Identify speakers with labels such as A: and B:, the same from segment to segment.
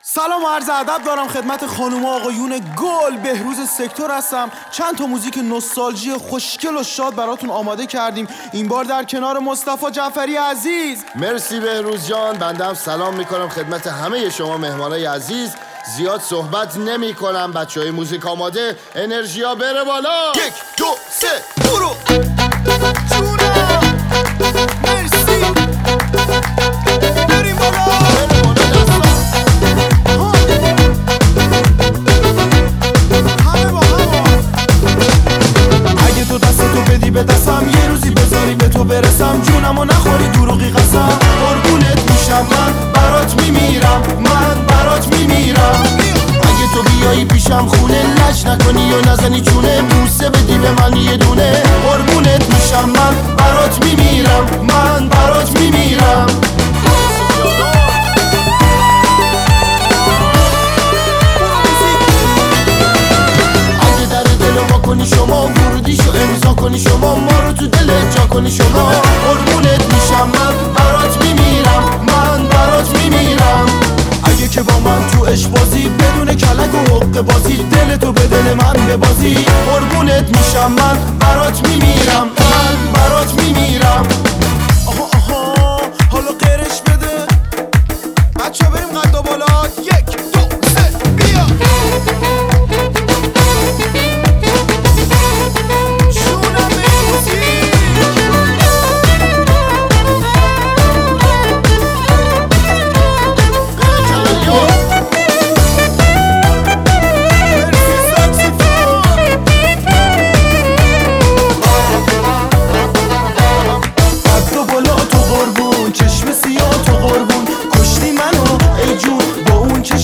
A: سلام و عرض ادب دارم خدمت خانوم و آقایون گل. بهروز سکتور هستم. چند تا موزیک نوستالژی خوشگل و شاد براتون آماده کردیم، این بار در کنار مصطفی جعفری عزیز.
B: مرسی بهروز جان. بنده هم سلام میکنم خدمت همه شما مهمانای عزیز. زیاد صحبت نمی کنم، بچه های موزیک آماده، انرژیا بره بالا.
A: 1 2 3 برو جونم. مرسی بریم بالا. اگه تو دستتو بدی به دستم، یه روزی بذاری به تو برسم، جونمو نخوری دروغی قسم. قربونت میشم، من برات میمیرم، من برات میمیرم.
B: اگه تو بیایی پیشم خونه، لج نکنی یا نزنی چونه، بوسه بدی به من یه دونه،
A: قربونت میشم، من برات میمیرم، من برات میمیرم.
B: اگه در دل ما کنی شما، ورودیشو امضا کنی شما، ما رو تو دلت جا کنی شما،
A: قربونت میشم، من برات میمیرم، من برات میمیرم. اگه که با من تو عشق بازی، بدون کلک و حق بازی، دلتو به دل من ببازی، قربونت میشم، من برات میمیرم، من برات میمیرم. آها آها حالا قرش بده بچه ها، بریم قد بالا. 1 2 3 بیا. جونم موزیک. چشم سیاه تو قربون، کشتی منو ای جون با اون چشم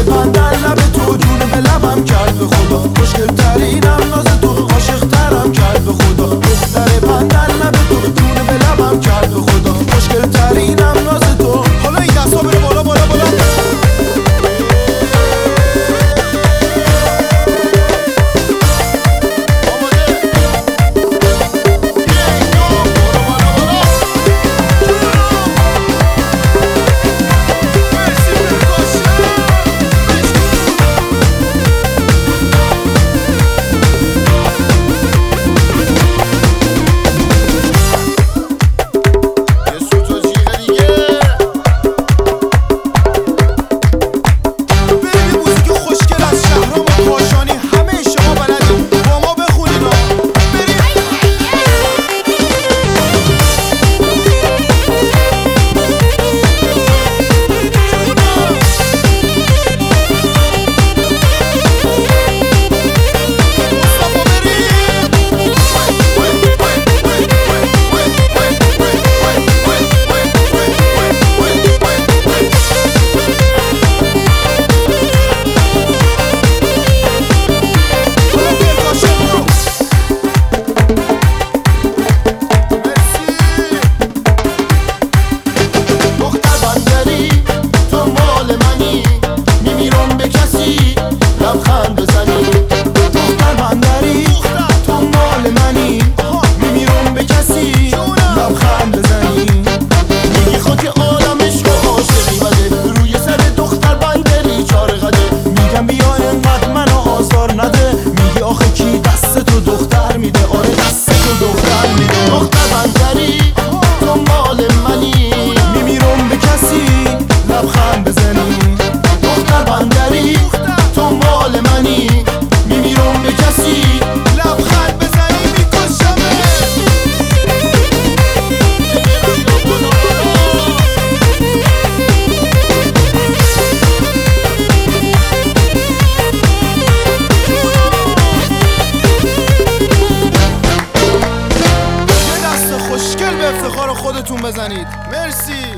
A: بندر لب تو جون به لبم کرد به خدا خوشگل ترینم ناز تو عاشق ترم کرد به خدا دختر بندر لب تو جون به لبم کرد به خدا خوشگل ترینم ناز تو حالا این دستا بره بالا بالا بالا
B: افتخار خودتون بزنید. مرسی.